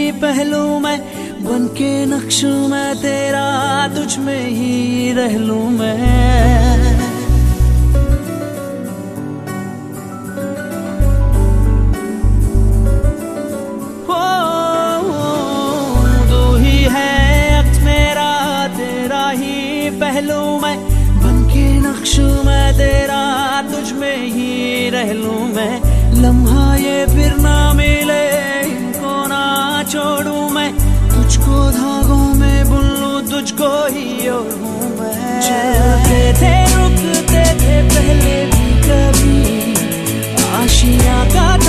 पहलू मैं, बन के नक्श मैं तेरा, तुझ में ही रह लूं मैं। पहलू मैं, बन के नक्श मैं तेरा, तुझ में ही रह लूं मैं। लम्हा ये फिर ना मिले, इनको ना छोड़ूं मैं, तुझको धागों में बुन लूं, तुझको ही ओढ़ूं मैं। चलते थे रुकते थे पहले भी कभी, आशियां का